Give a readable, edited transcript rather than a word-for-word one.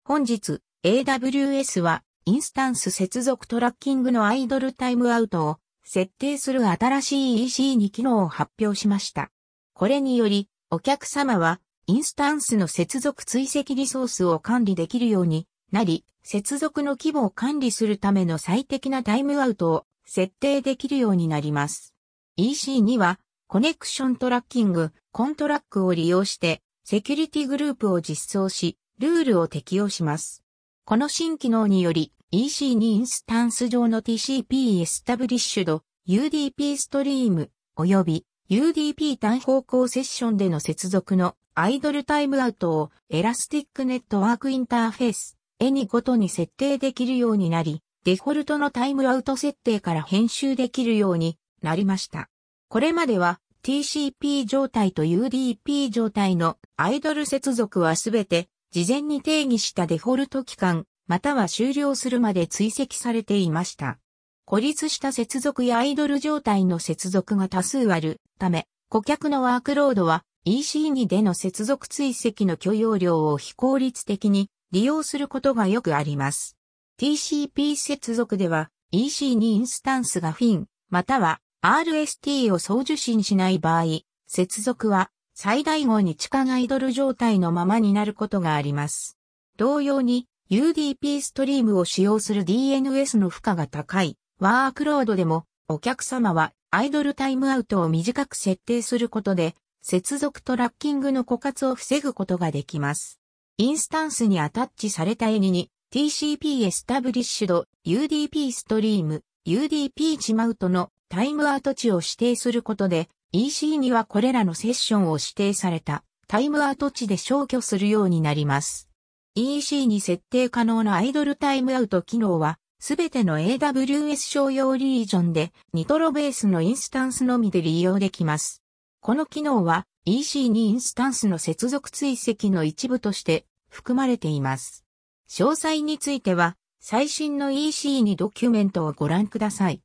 本日、AWS は、インスタンス接続トラッキングのアイドルタイムアウトを設定する新しい EC2 機能を発表しました。これにより、お客様は、インスタンスの接続追跡リソースを管理できるようになり、接続の規模を管理するための最適なタイムアウトを設定できるようになります。EC2 は、コネクショントラッキング、コントラックを利用して、セキュリティグループを実装し、ルールを適用します。この新機能により、EC2 インスタンス上の TCP エスタブリッシュド、UDP ストリーム、及び UDP 単方向セッションでの接続のアイドルタイムアウトをエラスティックネットワークインターフェース、any ごとに設定できるようになり、デフォルトのタイムアウト設定から編集できるようになりました。これまでは TCP 状態と UDP 状態のアイドル接続はすべて事前に定義したデフォルト期間、または終了するまで追跡されていました。孤立した接続やアイドル状態の接続が多数あるため、顧客のワークロードは EC2 での接続追跡の許容量を非効率的に利用することがよくあります。TCP 接続では EC2 インスタンスが FIN または RST を送受信しない場合、接続は最大号に地下アイドル状態のままになることがあります。同様に UDP ストリームを使用する DNS の負荷が高いワークロードでもお客様はアイドルタイムアウトを短く設定することで接続トラッキングの枯渇を防ぐことができます。インスタンスにアタッチされたエニに TCP エスタブリッシュド UDP ストリーム UDP チマウトのタイムアウト値を指定することでEC2 はこれらのセッションを指定されたタイムアウト値で消去するようになります。EC に設定可能なアイドルタイムアウト機能はすべての AWS 商用リージョンでニトロベースのインスタンスのみで利用できます。この機能は EC にインスタンスの接続追跡の一部として含まれています。詳細については最新の EC2 ドキュメントをご覧ください。